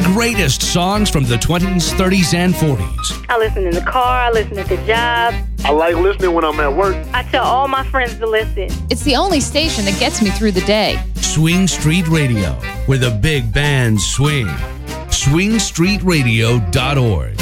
greatest songs from the 20s, 30s, and 40s. I listen in the car. I listen at the job. I like listening when I'm at work. I tell all my friends to listen. It's the only station that gets me through the day. Swing Street Radio, where the big bands swing. SwingStreetRadio.org.